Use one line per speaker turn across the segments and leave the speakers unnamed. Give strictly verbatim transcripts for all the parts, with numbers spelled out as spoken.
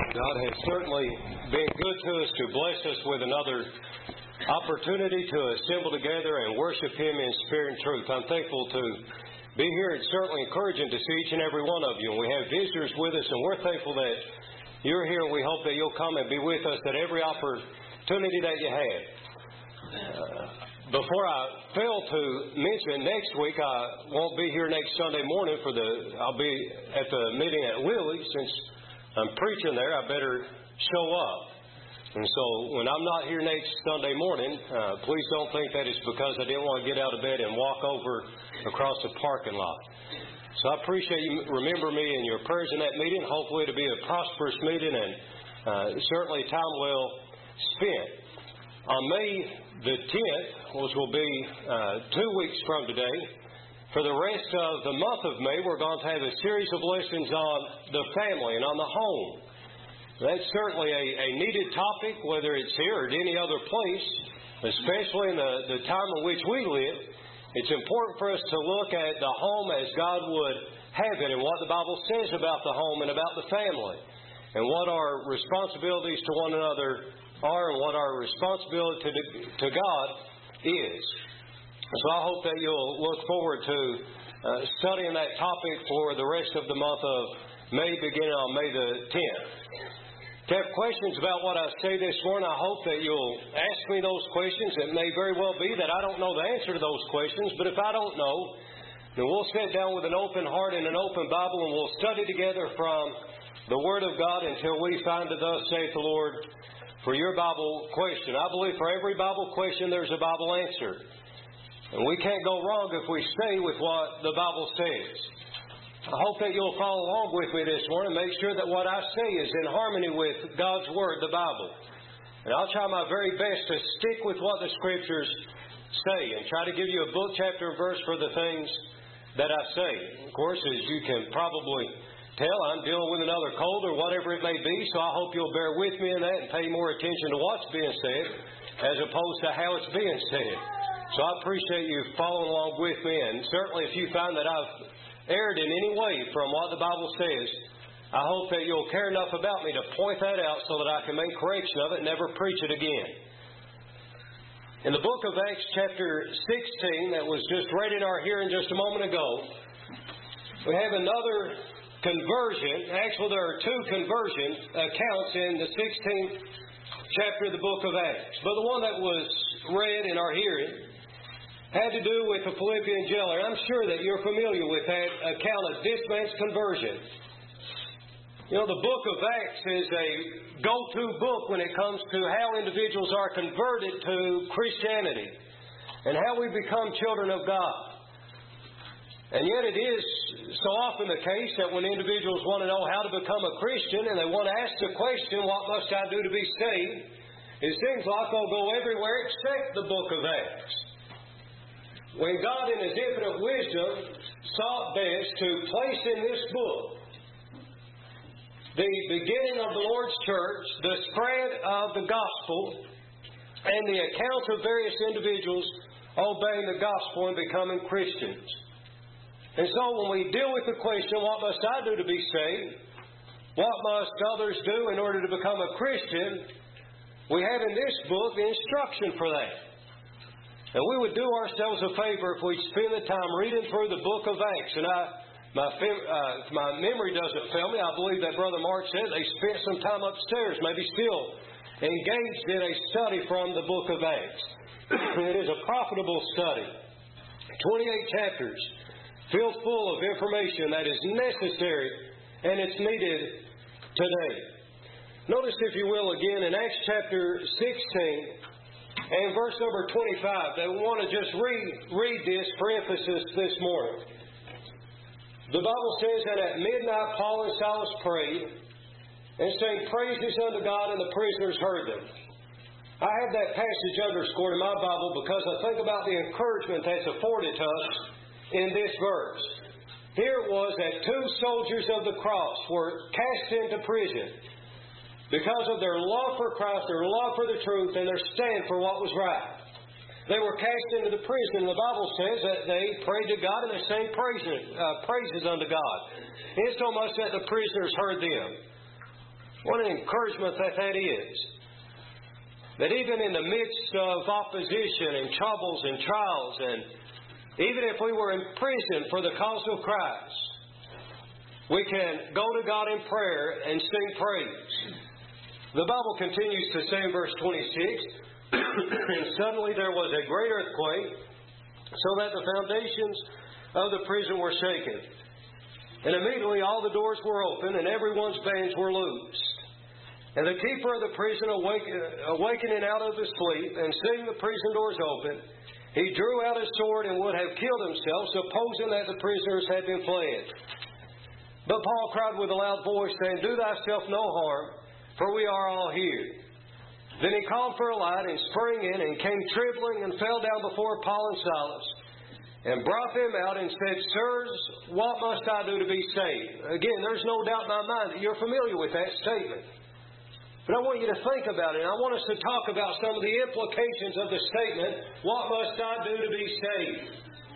God has certainly been good to us to bless us with another opportunity to assemble together and worship Him in spirit and truth. I'm thankful to be here. It's certainly encouraging to see each and every one of you. And we have visitors with us, and we're thankful that you're here, and we hope that you'll come and be with us at every opportunity that you have. Uh, before I fail to mention, next week I won't be here next Sunday morning for the, I'll be at the meeting at Lily. Since I'm preaching there, I better show up. And so when I'm not here next Sunday morning, uh, please don't think that it's because I didn't want to get out of bed and walk over across the parking lot. So I appreciate you remember me in your prayers in that meeting. Hopefully it'll be a prosperous meeting and uh, certainly time well spent. On May the tenth, which will be uh, two weeks from today, for the rest of the month of May, we're going to have a series of lessons on the family and on the home. That's certainly a, a needed topic, whether it's here or at any other place, especially in the, the time in which we live. It's important for us to look at the home as God would have it and what the Bible says about the home and about the family, and what our responsibilities to one another are and what our responsibility to, to God is. So I hope that you'll look forward to uh, studying that topic for the rest of the month of May, beginning on May the tenth. If you have questions about what I say this morning, I hope that you'll ask me those questions. It may very well be that I don't know the answer to those questions, but if I don't know, then we'll sit down with an open heart and an open Bible, and we'll study together from the Word of God until we find the thus saith the Lord for your Bible question. I believe for every Bible question there's a Bible answer. And we can't go wrong if we stay with what the Bible says. I hope that you'll follow along with me this morning and make sure that what I say is in harmony with God's Word, the Bible. And I'll try my very best to stick with what the Scriptures say and try to give you a book, chapter, and verse for the things that I say. Of course, as you can probably tell, I'm dealing with another cold or whatever it may be, so I hope you'll bear with me in that and pay more attention to what's being said as opposed to how it's being said. So I appreciate you following along with me, and certainly if you find that I've erred in any way from what the Bible says, I hope that you'll care enough about me to point that out so that I can make correction of it and never preach it again. In the book of Acts chapter sixteen that was just read in our hearing just a moment ago, we have another conversion. Actually, there are two conversion accounts in the sixteenth chapter of the book of Acts. But the one that was read in our hearing had to do with the Philippian jailer. I'm sure that you're familiar with that account of this man's conversion. You know, the book of Acts is a go-to book when it comes to how individuals are converted to Christianity and how we become children of God. And yet it is so often the case that when individuals want to know how to become a Christian and they want to ask the question, what must I do to be saved? It seems like they'll go everywhere except the book of Acts. When God in His infinite wisdom sought best to place in this book the beginning of the Lord's church, the spread of the gospel, and the accounts of various individuals obeying the gospel and becoming Christians. And so when we deal with the question, what must I do to be saved? What must others do in order to become a Christian? We have in this book the instruction for that. And we would do ourselves a favor if we spend the time reading through the book of Acts. And I, my, uh, my memory doesn't fail me. I believe that Brother Mark said they spent some time upstairs, maybe still engaged in a study from the book of Acts. It is a profitable study. twenty-eight chapters filled full of information that is necessary and it's needed today. Notice, if you will, again in Acts chapter sixteen, and verse number twenty-five, that we want to just read, read this for emphasis this morning. The Bible says, and at midnight Paul and Silas prayed and sang praises unto God, and the prisoners heard them. I have that passage underscored in my Bible because I think about the encouragement that's afforded to us in this verse. Here it was that two soldiers of the cross were cast into prison because of their love for Christ, their love for the truth, and their stand for what was right. They were cast into the prison. The Bible says that they prayed to God and they sang praises, uh, praises unto God, insomuch that the prisoners heard them. What an encouragement that that is. That even in the midst of opposition and troubles and trials, and even if we were in prison for the cause of Christ, we can go to God in prayer and sing praise. The Bible continues to say in verse twenty-six, and suddenly there was a great earthquake, so that the foundations of the prison were shaken. And immediately all the doors were open, and everyone's bands were loosed. And the keeper of the prison, awakening out of his sleep, and seeing the prison doors open, he drew out his sword and would have killed himself, supposing that the prisoners had been fled. But Paul cried with a loud voice, saying, Do thyself no harm, for we are all here. Then he called for a light, and sprang in, and came trembling, and fell down before Paul and Silas, and brought them out, and said, Sirs, what must I do to be saved? Again, there's no doubt in my mind that you're familiar with that statement. But I want you to think about it, and I want us to talk about some of the implications of the statement, What must I do to be saved?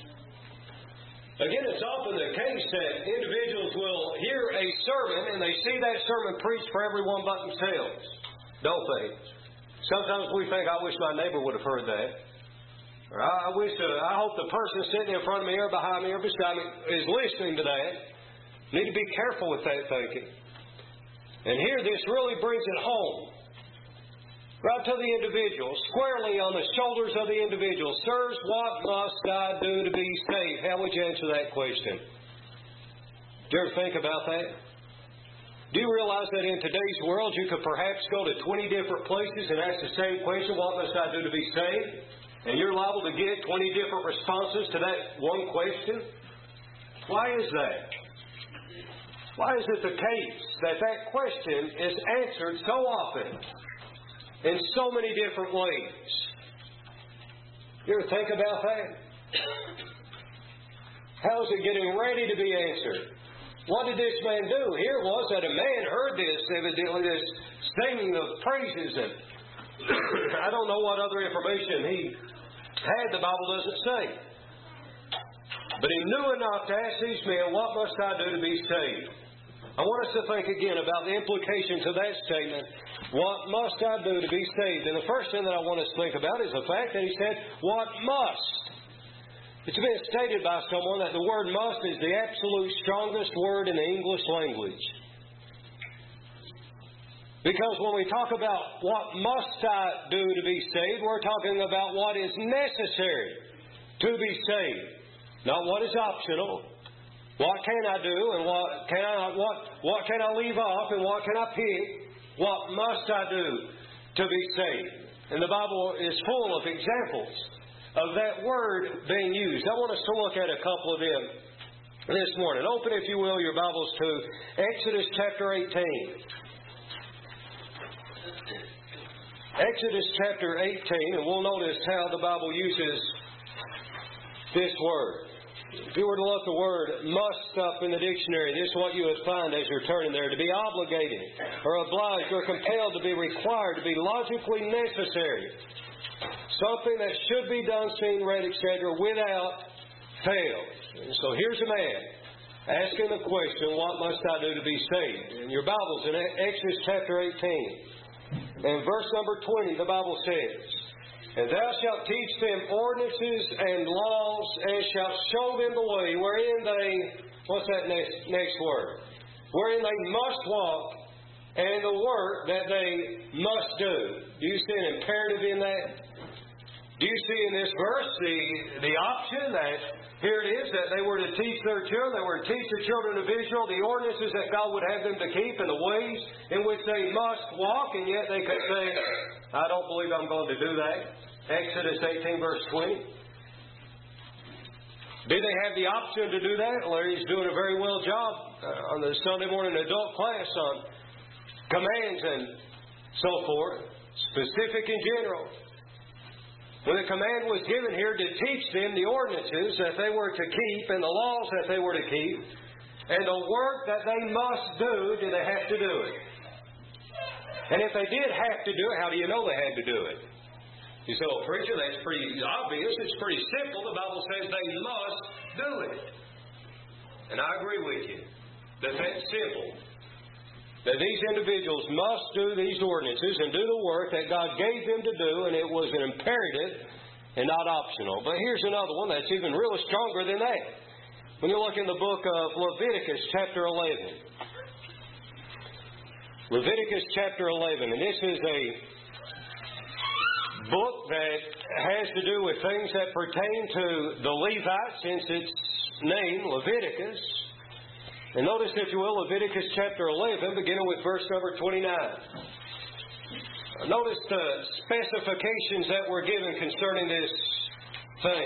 Again, it's often the case that individuals will hear a sermon, and they see that sermon preached for everyone but themselves, don't they? Sometimes we think, I wish my neighbor would have heard that. Or I wish, uh, I hope the person sitting in front of me or behind me or beside me is listening to that. Need to be careful with that thinking. And here this really brings it home. Right to the individual, squarely on the shoulders of the individual. Sirs, what must I do to be saved? How would you answer that question? Do you ever think about that? Do you realize that in today's world you could perhaps go to twenty different places and ask the same question, what must I do to be saved? And you're liable to get twenty different responses to that one question? Why is that? Why is it the case that that question is answered so often in so many different ways? You ever think about that? How is it getting ready to be answered? What did this man do? Here it was that a man heard this, evidently, this singing of praises, and I don't know what other information he had, the Bible doesn't say. But he knew enough to ask these men, what must I do to be saved? I want us to think again about the implications of that statement. What must I do to be saved? And the first thing that I want us to think about is the fact that he said, what must? It's been stated by someone that the word must is the absolute strongest word in the English language. Because when we talk about what must I do to be saved, we're talking about what is necessary to be saved, not what is optional. What can I do and what can I what what can I leave off and what can I pick? What must I do to be saved? And the Bible is full of examples of that word being used. I want us to look at a couple of them this morning. Open, if you will, your Bibles to Exodus chapter eighteen. Exodus chapter eighteen, and we'll notice how the Bible uses this word. If you were to look the word must up in the dictionary, this is what you would find as you're turning there. To be obligated or obliged or compelled, to be required, to be logically necessary. Something that should be done, seen, read, et cetera without fail. And so here's a man asking the question, what must I do to be saved? In your Bibles, in Exodus chapter eighteen, and verse number twenty, the Bible says, And thou shalt teach them ordinances and laws, and shalt show them the way wherein they, what's that next, next word? Wherein they must walk, and the work that they must do. Do you see an imperative in that? Do you see in this verse the, the option that here it is that they were to teach their children, they were to teach the children of Israel the ordinances that God would have them to keep and the ways in which they must walk, and yet they could say, I don't believe I'm going to do that. Exodus eighteen, verse twenty. Did they have the option to do that? Larry's doing a very well job uh, on the Sunday morning adult class on commands and so forth, specific and general. When the command was given here to teach them the ordinances that they were to keep and the laws that they were to keep, and the work that they must do, did they have to do it? And if they did have to do it, how do you know they had to do it? You say, well, preacher, that's pretty obvious. It's pretty simple. The Bible says they must do it. And I agree with you that that's simple. that these individuals must do these ordinances and do the work that God gave them to do, and it was an imperative and not optional. But here's another one that's even really stronger than that. When you look in the book of Leviticus chapter eleven. Leviticus chapter eleven, and this is a book that has to do with things that pertain to the Levites, since its name, Leviticus. And notice, if you will, Leviticus chapter eleven, beginning with verse number twenty-nine. Notice the specifications that were given concerning this thing.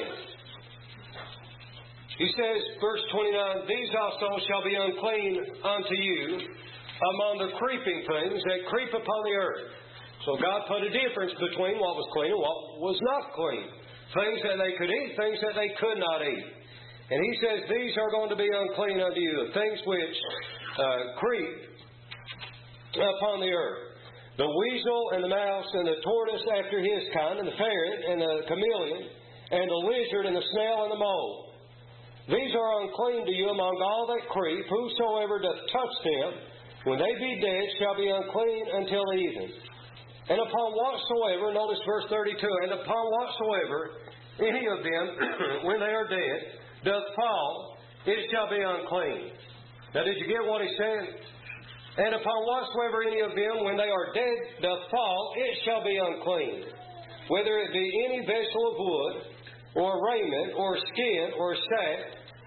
He says, verse twenty-nine, "These also shall be unclean unto you among the creeping things that creep upon the earth." So God put a difference between what was clean and what was not clean. Things that they could eat, things that they could not eat. And He says, "These are going to be unclean unto you, the things which uh, creep upon the earth. The weasel and the mouse and the tortoise after his kind, and the ferret and the chameleon, and the lizard and the snail and the mole. These are unclean to you among all that creep. Whosoever doth touch them, when they be dead, shall be unclean until the evening. And upon whatsoever," notice verse thirty-two, "and upon whatsoever any of them, when they are dead, doth fall, it shall be unclean." Now, did you get what he said? "And upon whatsoever any of them, when they are dead, doth fall, it shall be unclean. Whether it be any vessel of wood, or raiment, or skin, or sack,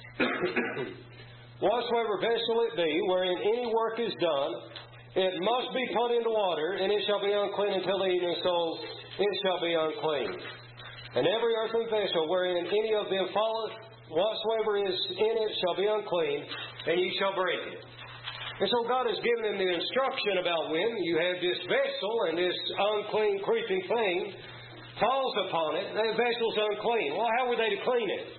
whatsoever vessel it be, wherein any work is done, it must be put into water, and it shall be unclean until the evening, so it shall be unclean. And every earthen vessel wherein any of them falleth, whatsoever is in it shall be unclean, and ye shall break it." And so God has given them the instruction about when you have this vessel and this unclean, creeping thing falls upon it, that vessel's unclean. Well, how were they to clean it?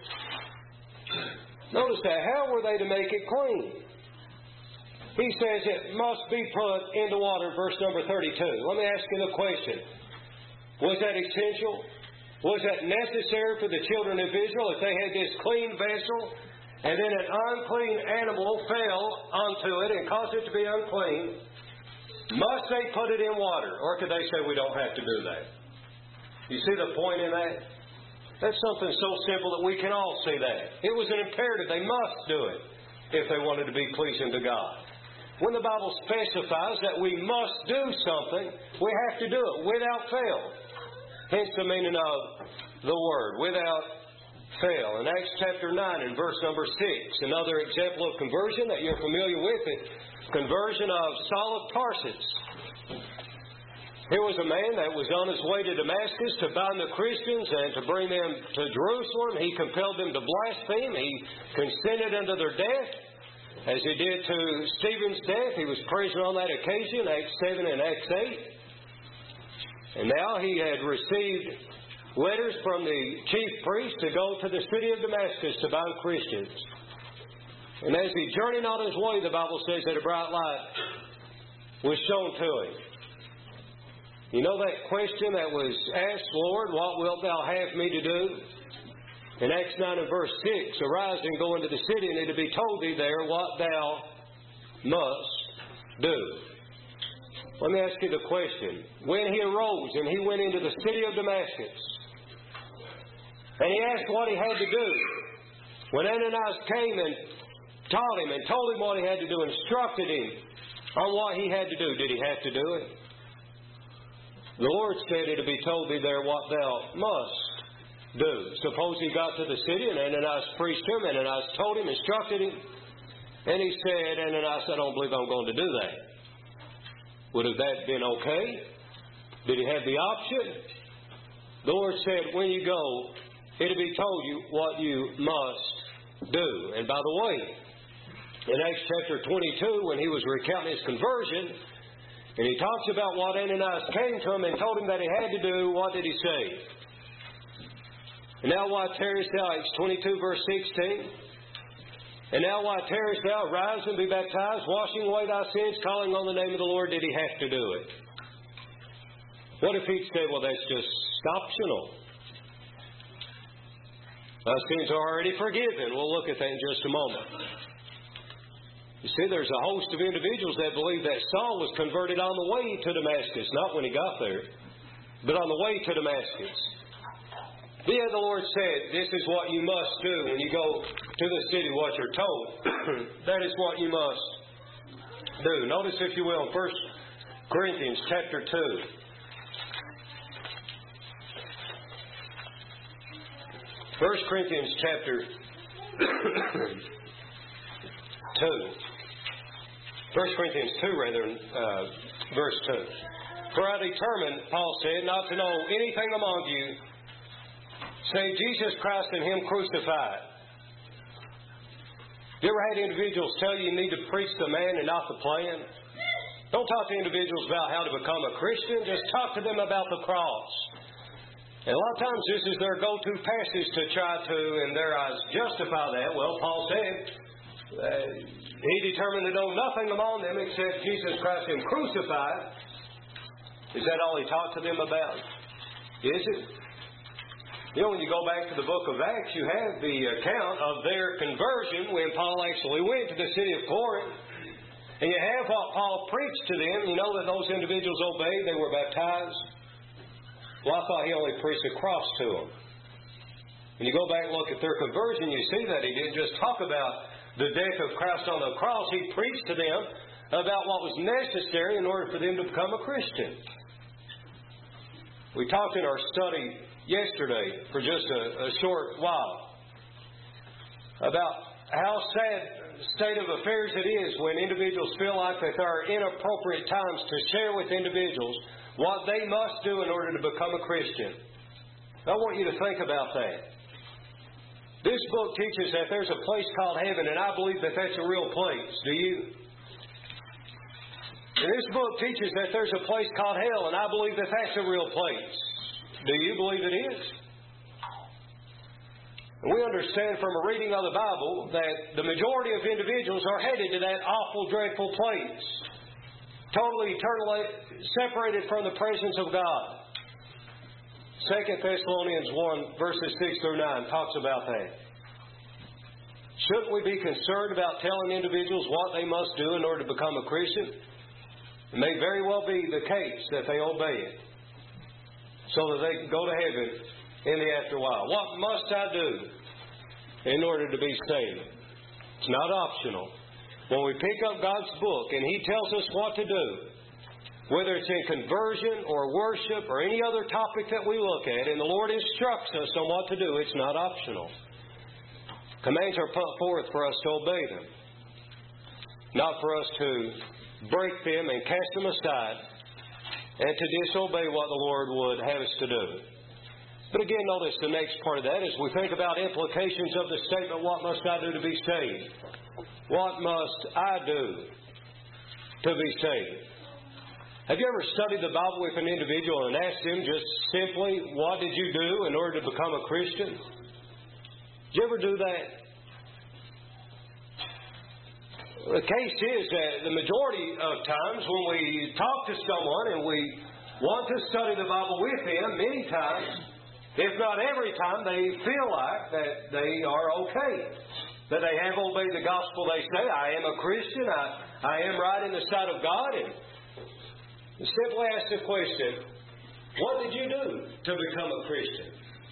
Notice that. How were they to make it clean? He says it must be put into water, verse number thirty-two. Let me ask you the question. Was that essential? Was that necessary for the children of Israel if they had this clean vessel and then an unclean animal fell onto it and caused it to be unclean? Must they put it in water? Or could they say we don't have to do that? You see the point in that? That's something so simple that we can all see that. It was an imperative. They must do it if they wanted to be pleasing to God. When the Bible specifies that we must do something, we have to do it without fail. Hence the meaning of the word, without fail. In Acts chapter nine and verse number six, another example of conversion that you're familiar with, the conversion of Saul of Tarsus. Here was a man that was on his way to Damascus to bind the Christians and to bring them to Jerusalem. He compelled them to blaspheme. He consented unto their death, as he did to Stephen's death. He was present on that occasion, Acts seven and Acts eight. And now he had received letters from the chief priest to go to the city of Damascus to bind Christians. And as he journeyed on his way, the Bible says that a bright light was shown to him. You know that question that was asked, "Lord, what wilt thou have me to do?" In Acts nine and verse six, "Arise and go into the city, and it will be told thee there what thou must do." Let me ask you the question. When he arose and he went into the city of Damascus, and he asked what he had to do, when Ananias came and taught him and told him what he had to do, instructed him on what he had to do, did he have to do it? The Lord said, "It will be told thee there what thou must do." Suppose he got to the city and Ananias preached to him, and Ananias told him, instructed him, and he said, "Ananias, I don't believe I'm going to do that." Would have that been okay? Did he have the option? The Lord said, when you go, it will be told you what you must do. And by the way, in Acts chapter twenty-two, when he was recounting his conversion, and he talks about what Ananias came to him and told him that he had to do, what did he say? "And now why tarriest thou?" Acts twenty-two, verse sixteen. "And now why tarriest thou? Rise and be baptized, washing away thy sins, calling on the name of the Lord." Did he have to do it? What if he'd said, "Well, that's just optional. Thy sins are already forgiven." We'll look at that in just a moment. You see, there's a host of individuals that believe that Saul was converted on the way to Damascus, not when he got there, but on the way to Damascus. Yeah, the Lord said, this is what you must do when you go to the city, what you're told. That is what you must do. Notice, if you will, First Corinthians chapter two. First Corinthians chapter two. First Corinthians two, rather, uh, verse two. For I determined, Paul said, not to know anything among you save Jesus Christ and Him crucified. You ever had individuals tell you you need to preach the man and not the plan? Don't talk to individuals about how to become a Christian. Just talk to them about the cross. And a lot of times this is their go-to passage to try to, in their eyes, justify that. Well, Paul said, uh, he determined to know nothing among them except Jesus Christ and crucified. Is that all he talked to them about? Is it? You know, when you go back to the book of Acts, you have the account of their conversion when Paul actually went to the city of Corinth. And you have what Paul preached to them. You know that those individuals obeyed. They were baptized. Well, I thought he only preached the cross to them. When you go back and look at their conversion, you see that he didn't just talk about the death of Christ on the cross. He preached to them about what was necessary in order for them to become a Christian. We talked in our study yesterday for just a, a short while about how sad state of affairs it is when individuals feel like that there are inappropriate times to share with individuals what they must do in order to become a Christian. I want you to think about that. This book teaches that there's a place called heaven, and I believe that that's a real place. Do you? And this book teaches that there's a place called hell, and I believe that that's a real place. Do you believe it is? And we understand from a reading of the Bible that the majority of individuals are headed to that awful, dreadful place. Totally, eternally separated from the presence of God. Second Thessalonians one, verses six through nine talks about that. Shouldn't we be concerned about telling individuals what they must do in order to become a Christian? It may very well be the case that they obey it, so that they can go to heaven in the afterwhile. What must I do in order to be saved? It's not optional. When we pick up God's book and He tells us what to do, whether it's in conversion or worship or any other topic that we look at, and the Lord instructs us on what to do, it's not optional. Commands are put forth for us to obey them, not for us to break them and cast them aside and to disobey what the Lord would have us to do. But again, notice the next part of that as we think about implications of the statement, what must I do to be saved? What must I do to be saved? Have you ever studied the Bible with an individual and asked them just simply, what did you do in order to become a Christian? Did you ever do that? The case is that the majority of times when we talk to someone and we want to study the Bible with them, many times, if not every time, they feel like that they are okay. That they have obeyed the gospel. They say, I am a Christian. I, I am right in the sight of God. And simply ask the question, what did you do to become a Christian?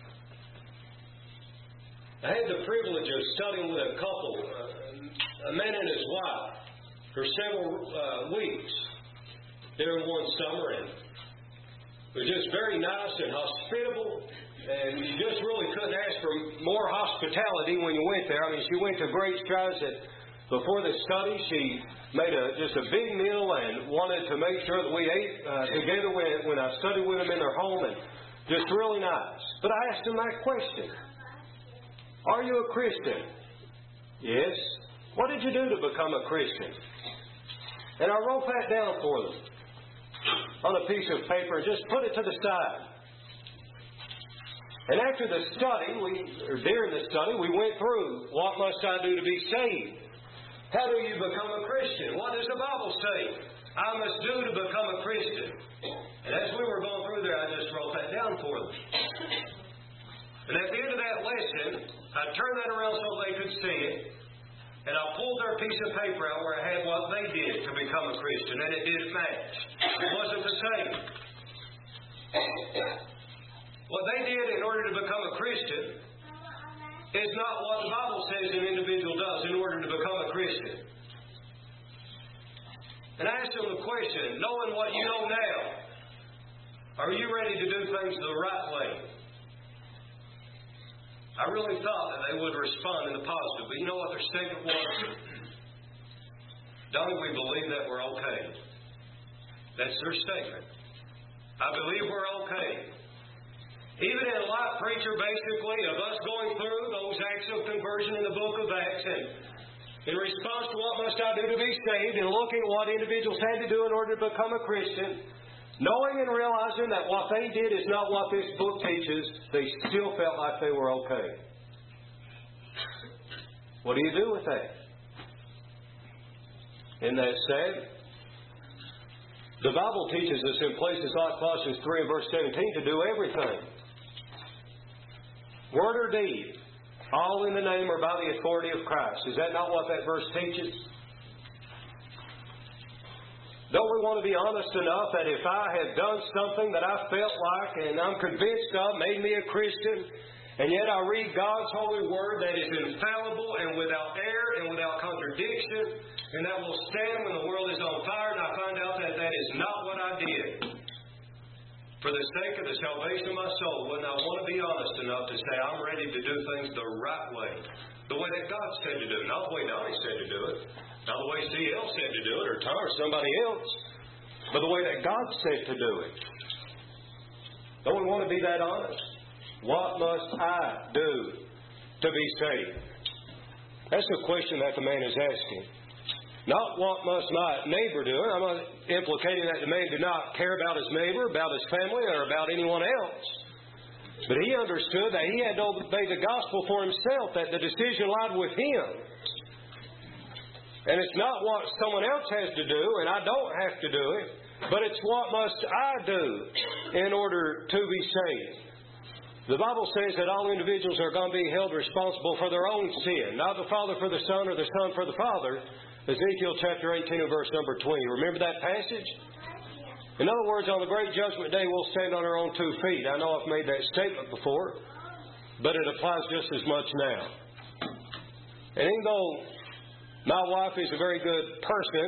I had the privilege of studying with a couple, uh, a man and his wife, for several uh, weeks during one summer. And it was just very nice and hospitable. And you just really couldn't ask for more hospitality when you went there. I mean, she went to great strides that before the study, she made a, just a big meal and wanted to make sure that we ate uh, together when, when I studied with them in their home. And just really nice. But I asked them that question. Are you a Christian? Yes. What did you do to become a Christian? And I wrote that down for them on a piece of paper and just put it to the side. And after the study, we, or during the study, we went through, what must I do to be saved? How do you become a Christian? What does the Bible say I must do to become a Christian? And as we were going through there, I just wrote that down for them. And at the end of that lesson, I turned that around so they could see it. and I pulled their piece of paper out where I had what they did to become a Christian, and it didn't match. It wasn't the same. What they did in order to become a Christian is not what the Bible says an individual does in order to become a Christian. And I asked them the question, knowing what you know now, are you ready to do things the right way? I really thought that they would respond in the positive, but you know what their statement was? Don't we believe that we're okay? That's their statement. I believe we're okay. Even in a live preacher, basically, of us going through those acts of conversion in the book of Acts, and in response to what must I do to be saved, and looking at what individuals had to do in order to become a Christian, knowing and realizing that what they did is not what this book teaches, they still felt like they were okay. What do you do with that? Isn't that sad? The Bible teaches us in places like Colossians three and verse seventeen to do everything. Word or deed, all in the name or by the authority of Christ. Is that not what that verse teaches? Don't we want to be honest enough that if I had done something that I felt like and I'm convinced of made me a Christian, and yet I read God's holy word that is infallible and without error and without contradiction, and that will stand when the world is on fire, and I find out that that is not what I did. For the sake of the salvation of my soul, wouldn't I want to be honest enough to say I'm ready to do things the right way? The way that God said to do it. Not the way Donnie said to do it. Not the way C L said to do it, or Tom or somebody else. But the way that God said to do it. Don't we want to be that honest? What must I do to be saved? That's the question that the man is asking. Not what must my neighbor do. I'm not implicating that the man did not care about his neighbor, about his family, or about anyone else. But he understood that he had to obey the gospel for himself, that the decision lied with him. And it's not what someone else has to do, and I don't have to do it, but it's what must I do in order to be saved. The Bible says that all individuals are going to be held responsible for their own sin, not the father for the son or the son for the father. Ezekiel chapter eighteen and verse number twenty. Remember that passage? In other words, on the great judgment day, we'll stand on our own two feet. I know I've made that statement before, but it applies just as much now. And even though my wife is a very good person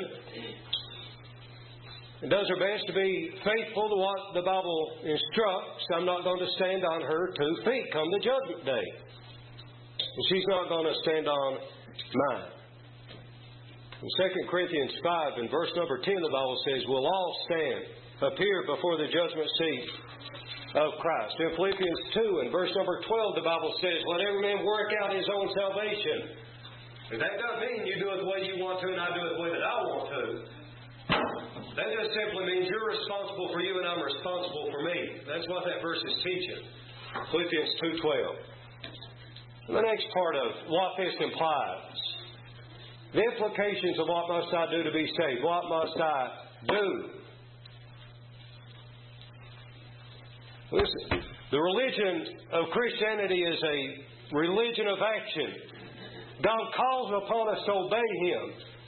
and does her best to be faithful to what the Bible instructs, I'm not going to stand on her two feet come the judgment day. And she's not going to stand on mine. In Second Corinthians five and verse number ten, the Bible says, we'll all stand, appear before the judgment seat of Christ. In Philippians two and verse number twelve, the Bible says, let every man work out his own salvation. And that doesn't mean you do it the way you want to and I do it the way that I want to. That just simply means you're responsible for you and I'm responsible for me. That's what that verse is teaching. Philippians two twelve. The next part of what this implies. The implications of what must I do to be saved. What must I do? Listen, the religion of Christianity is a religion of action. God calls upon us to obey Him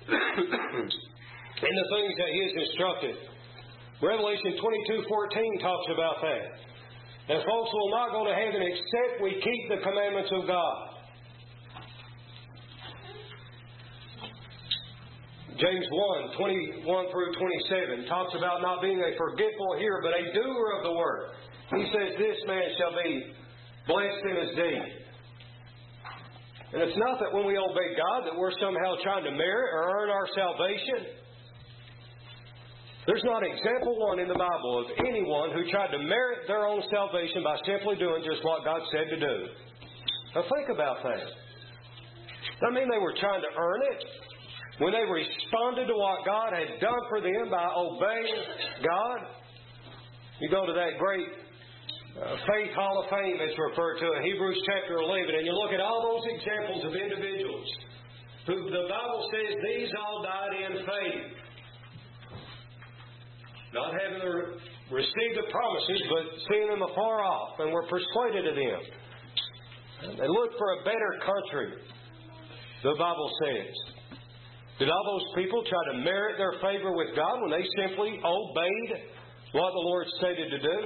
in the things that He has instructed. Revelation twenty-two fourteen talks about that. And folks will not go to heaven except we keep the commandments of God. James one, twenty-one through twenty-seven talks about not being a forgetful hearer, but a doer of the word. He says, this man shall be blessed in his deed. And it's not that when we obey God that we're somehow trying to merit or earn our salvation. There's not example one in the Bible of anyone who tried to merit their own salvation by simply doing just what God said to do. Now think about that. Doesn't mean they were trying to earn it. When they responded to what God had done for them by obeying God, you go to that great uh, Faith Hall of Fame, it's referred to in Hebrews chapter eleven, and you look at all those examples of individuals who the Bible says these all died in faith. Not having received the promises, but seeing them afar off, and were persuaded of them. They looked for a better country. the Bible says. Did all those people try to merit their favor with God when they simply obeyed what the Lord stated to do?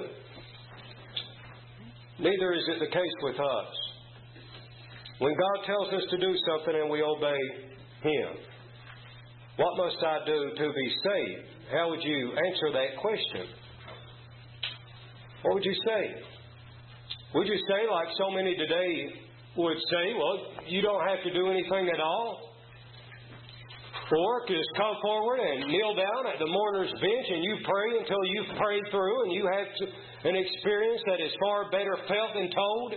Neither is it the case with us. When God tells us to do something and we obey Him, what must I do to be saved? How would you answer that question? What would you say? Would you say, like so many today would say, well, you don't have to do anything at all? Or just come forward and kneel down at the mourner's bench and you pray until you've prayed through and you have to, an experience that is far better felt than told?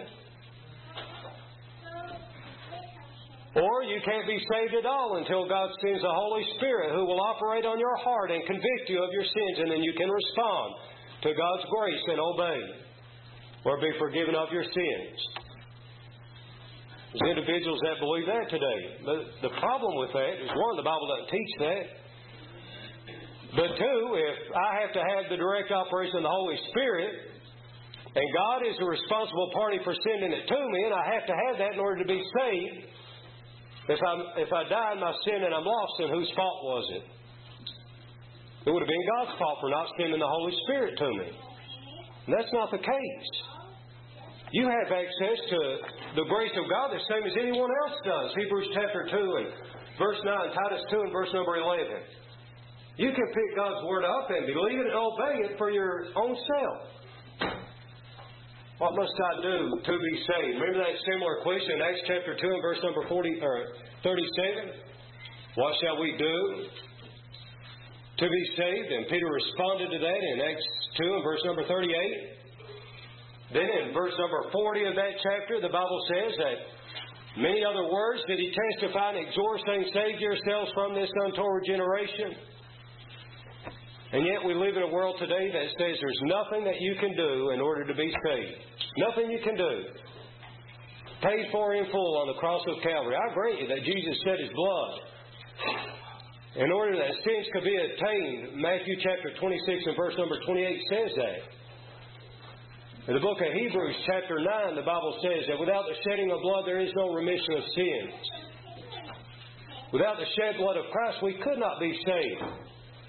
Or you can't be saved at all until God sends the Holy Spirit who will operate on your heart and convict you of your sins, and then you can respond to God's grace and obey or be forgiven of your sins. There's individuals that believe that today. The, the problem with that is, one, the Bible doesn't teach that. But two, if I have to have the direct operation of the Holy Spirit, and God is the responsible party for sending it to me, and I have to have that in order to be saved, if I if I die in my sin and I'm lost, then whose fault was it? It would have been God's fault for not sending the Holy Spirit to me. And that's not the case. You have access to the grace of God the same as anyone else does. Hebrews chapter two and verse nine, Titus two and verse number eleven. You can pick God's Word up and believe it and obey it for your own self. What must I do to be saved? Remember that similar question in Acts chapter two and verse number forty or thirty-seven? What shall we do to be saved? And Peter responded to that in Acts two and verse number thirty-eight. Then in verse number forty of that chapter, the Bible says that many other words did he testify and exhort, saying, save yourselves from this untoward generation. And yet we live in a world today that says there's nothing that you can do in order to be saved. Nothing you can do. Paid for in full on the cross of Calvary. I grant you that Jesus shed His blood in order that sins could be attained. Matthew chapter twenty-six and verse number twenty-eight says that. In the book of Hebrews chapter nine, the Bible says that without the shedding of blood there is no remission of sins. Without the shed blood of Christ we could not be saved.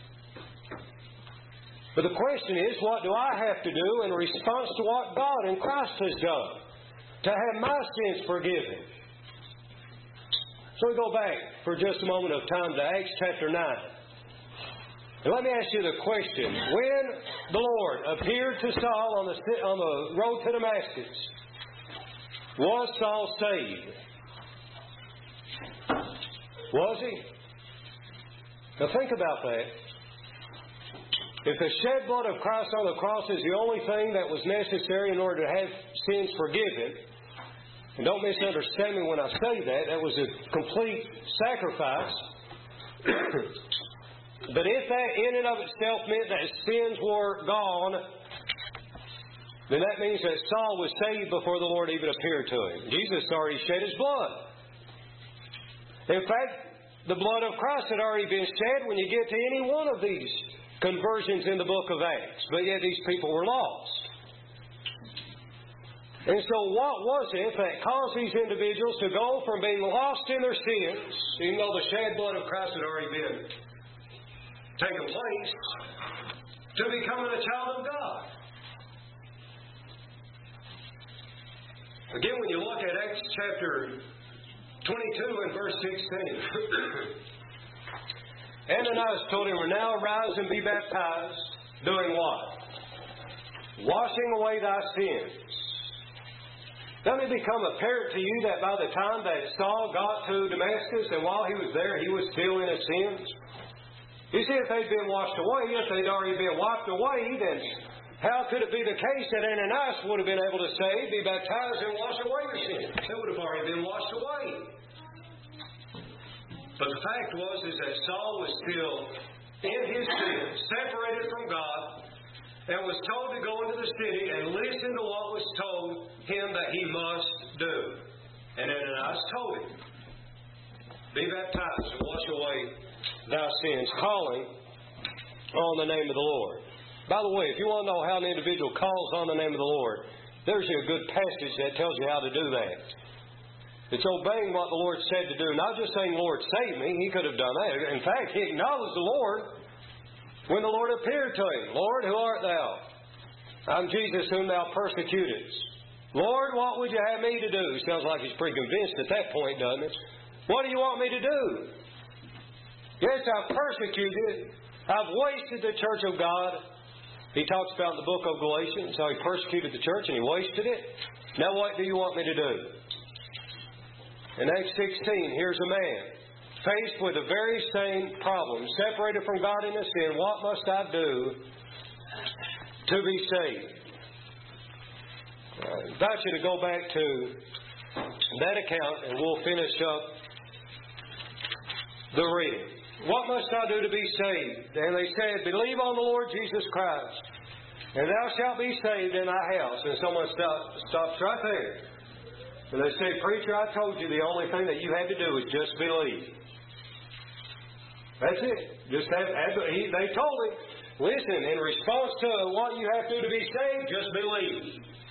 But the question is, what do I have to do in response to what God and Christ has done to have my sins forgiven? So we go back for just a moment of time to Acts chapter nine. And let me ask you the question. When the Lord appeared to Saul on the, on the road to Damascus, was Saul saved? Was he? Now think about that. If the shed blood of Christ on the cross is the only thing that was necessary in order to have sins forgiven, and don't misunderstand me when I say that, that was a complete sacrifice. But if that in and of itself meant that sins were gone, then that means that Saul was saved before the Lord even appeared to him. Jesus already shed His blood. In fact, the blood of Christ had already been shed when you get to any one of these conversions in the book of Acts. But yet these people were lost. And so what was it that caused these individuals to go from being lost in their sins, even though the shed blood of Christ had already been taken place, to becoming a child of God? Again, when you look at Acts chapter twenty-two and verse sixteen, Ananias told him, now arise and be baptized, doing what? Washing away thy sins. Doesn't it become apparent to you that by the time that Saul got to Damascus, and while he was there, he was still in his sins? You see, if they'd been washed away, if they'd already been wiped away, then how could it be the case that Ananias would have been able to say, be baptized and wash away your sins? They would have already been washed away. But the fact was is that Saul was still in his sin, separated from God, and was told to go into the city and listen to what was told him that he must do. And Ananias told him, be baptized and wash away thy sins, calling on the name of the Lord. By the way, if you want to know how an individual calls on the name of the Lord, there's a good passage that tells you how to do that. It's obeying what the Lord said to do. Not just saying, Lord, save me. He could have done that. In fact, he acknowledged the Lord when the Lord appeared to him. Lord, who art thou? I'm Jesus whom thou persecutest. Lord, what would you have me to do? Sounds like he's pretty convinced at that point, doesn't it? What do you want me to do? Yes, I've persecuted. I've wasted the church of God. He talks about in the book of Galatians how he persecuted the church and he wasted it. Now what do you want me to do? In Acts sixteen, here's a man faced with the very same problem, separated from God in his sin. What must I do to be saved? I invite you to go back to that account and we'll finish up the reading. What must I do to be saved? And they said, believe on the Lord Jesus Christ, and thou shalt be saved in thy house. And someone stops, stops right there. And they say, preacher, I told you the only thing that you had to do was just believe. That's it. Just have, have he, they told him, listen, in response to what you have to do to be saved, just believe.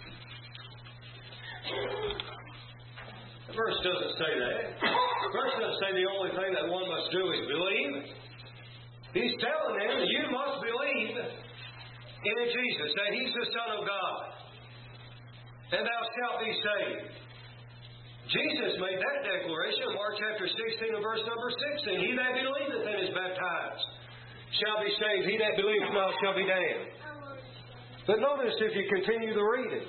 The verse doesn't say that. The verse doesn't say the only thing that one must do is believe. He's telling them that you must believe in Jesus, that He's the Son of God, and thou shalt be saved. Jesus made that declaration in Mark chapter sixteen and verse number sixteen. He that believeth and is baptized shall be saved. He that believeth not shall be damned. But notice if you continue the reading.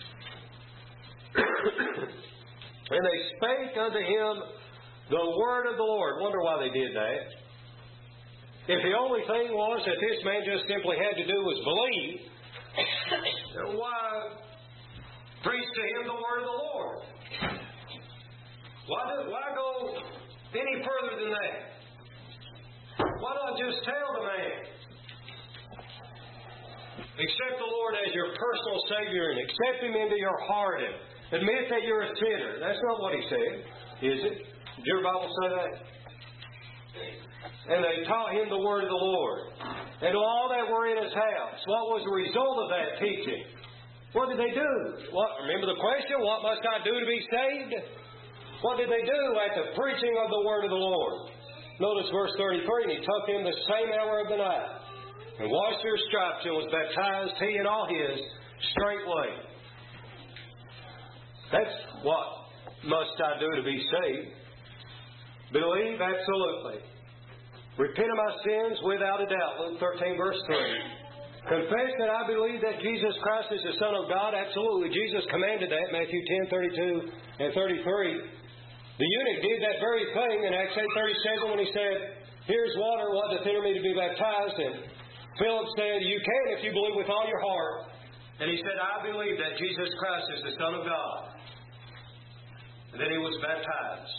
And they spake unto him the word of the Lord. Wonder why they did that. If the only thing was that this man just simply had to do was believe, then why preach to him the word of the Lord? Why, do, why go any further than that? Why not just tell the man? Accept the Lord as your personal Savior and accept Him into your heart and admit that you're a sinner. That's not what He said, is it? Did your Bible say that? And they taught him the word of the Lord. And to all that were in his house. What was the result of that teaching? What did they do? What, remember the question? What must I do to be saved? What did they do at the preaching of the word of the Lord? Notice verse thirty-three. And he took him the same hour of the night, and washed their stripes, and was baptized, he and all his, straightway. That's what must I do to be saved. Believe, absolutely. Repent of my sins without a doubt. Luke thirteen, verse three. Confess that I believe that Jesus Christ is the Son of God. Absolutely. Jesus commanded that, Matthew ten, thirty-two and thirty-three. The eunuch did that very thing in Acts eight thirty-seven when he said, here's water, what doth hinder me to be baptized? And Philip said, you can if you believe with all your heart. And he said, I believe that Jesus Christ is the Son of God. And then he was baptized.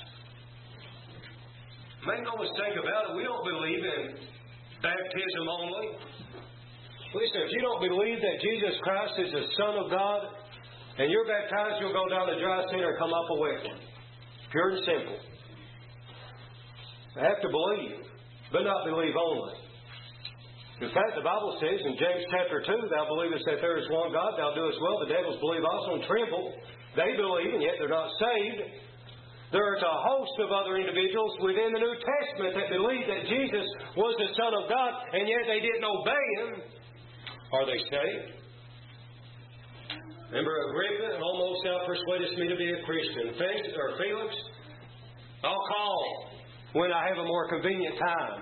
Make no mistake about it, we don't believe in baptism only. Listen, if you don't believe that Jesus Christ is the Son of God, and you're baptized, you'll go down the dry center and come up a wet one. Pure and simple. You have to believe, but not believe only. In fact, the Bible says in James chapter two, thou believest that there is one God, thou doest well. The devils believe also and tremble. They believe, and yet they're not saved. There's a host of other individuals within the New Testament that believe that Jesus was the Son of God, and yet they didn't obey Him. Are they saved? Remember Agrippa, almost thou persuadest me to be a Christian. Or Felix, I'll call when I have a more convenient time.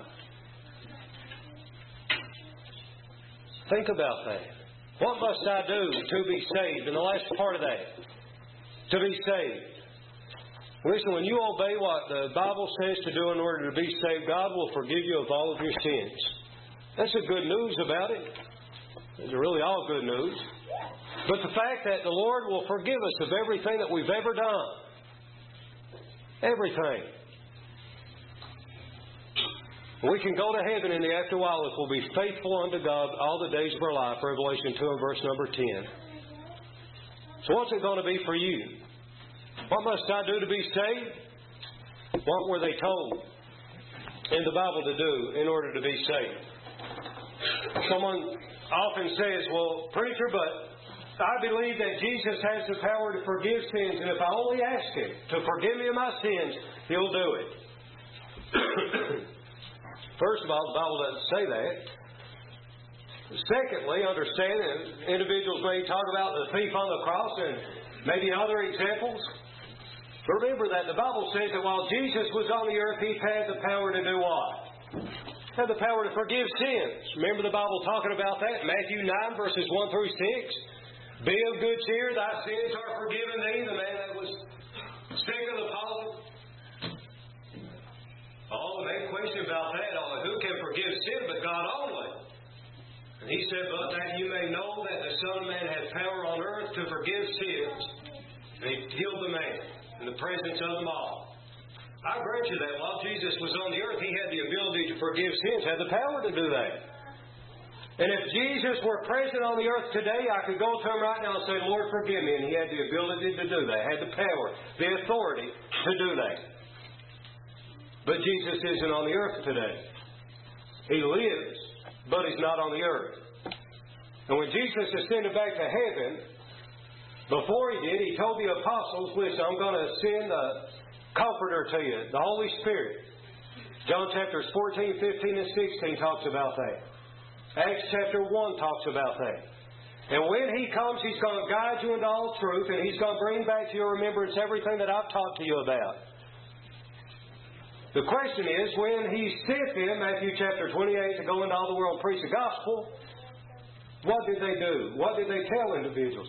Think about that. What must I do to be saved? And the last part of that, to be saved. Listen, when you obey what the Bible says to do in order to be saved, God will forgive you of all of your sins. That's the good news about it. It's really all good news. But the fact that the Lord will forgive us of everything that we've ever done. Everything. We can go to heaven in the afterwhile if we'll be faithful unto God all the days of our life. Revelation two and verse number ten. So what's it going to be for you? What must I do to be saved? What were they told in the Bible to do in order to be saved? Someone often says, well, preacher, but I believe that Jesus has the power to forgive sins, and if I only ask Him to forgive me of my sins, He'll do it. First of all, the Bible doesn't say that. Secondly, understand that individuals may talk about the thief on the cross and maybe other examples. Remember that the Bible says that while Jesus was on the earth, He had the power to do what? Had the power to forgive sins. Remember the Bible talking about that? Matthew nine, verses one through six. Be of good cheer, thy sins are forgiven thee. The man that was sick of the palsy. Oh, the main question about that, oh, who can forgive sin but God only? And He said, but that you may know that the Son of Man has power on earth to forgive sins. And He healed the man in the presence of them all. I grant you that while Jesus was on the earth, He had the ability to forgive sins, had the power to do that. And if Jesus were present on the earth today, I could go to Him right now and say, Lord, forgive me. And He had the ability to do that, had the power, the authority to do that. But Jesus isn't on the earth today. He lives, but He's not on the earth. And when Jesus ascended back to heaven, before He did, He told the apostles, listen, I'm going to send a Comforter to you, the Holy Spirit. John chapters fourteen, fifteen, and sixteen talks about that. Acts chapter one talks about that. And when He comes, He's going to guide you into all truth, and He's going to bring back to your remembrance everything that I've taught to you about. The question is, when He sent them, Matthew chapter twenty-eight, to go into all the world and preach the gospel, what did they do? What did they tell individuals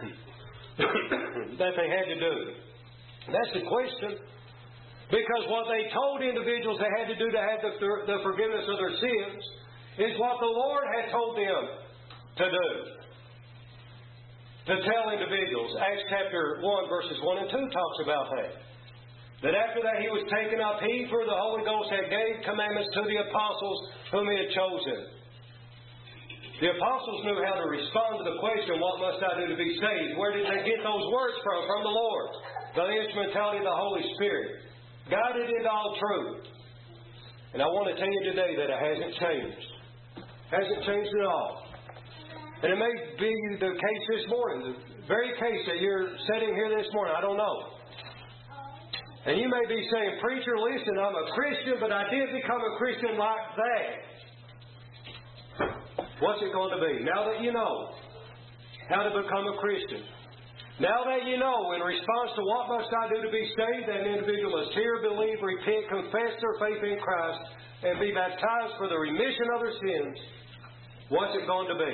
that they had to do? That's the question. Because what they told individuals they had to do to have the, the forgiveness of their sins is what the Lord had told them to do. To tell individuals. Acts chapter one, verses one and two talks about that. That after that He was taken up, He, through the Holy Ghost, had gave commandments to the apostles whom He had chosen. The apostles knew how to respond to the question, what must I do to be saved? Where did they get those words from? From the Lord. The instrumentality of the Holy Spirit. Guided into all truth. And I want to tell you today that it hasn't changed. Hasn't changed at all. And it may be the case this morning, the very case that you're sitting here this morning, I don't know. And you may be saying, preacher, listen, I'm a Christian, but I did become a Christian like that. What's it going to be? Now that you know how to become a Christian, now that you know, in response to what must I do to be saved, that an individual must hear, believe, repent, confess their faith in Christ, and be baptized for the remission of their sins, what's it going to be?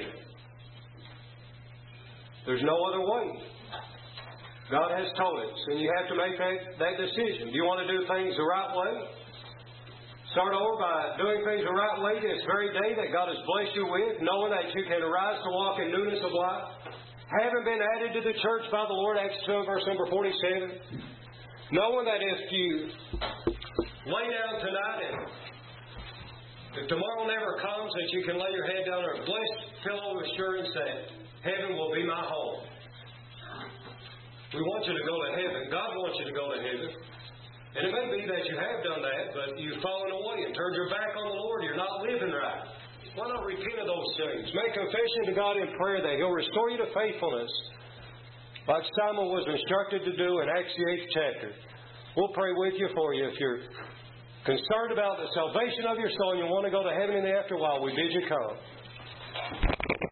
There's no other way. God has told us, and you have to make that, that decision. Do you want to do things the right way? Start over by doing things the right way this very day that God has blessed you with, knowing that you can arise to walk in newness of life. Having been added to the church by the Lord, Acts two, verse number forty-seven. Knowing that if you lay down tonight and if tomorrow never comes, that you can lay your head down on a blessed pillow with assurance that heaven will be my home. We want you to go to heaven. God wants you to go to heaven. And it may be that you have done that, but you've fallen away and turned your back on the Lord. You're not living right. Why not repent of those things? Make confession to God in prayer that He'll restore you to faithfulness, like Simon was instructed to do in Acts the eighth chapter. We'll pray with you for you. If you're concerned about the salvation of your soul and you want to go to heaven in the afterwhile, we bid you come.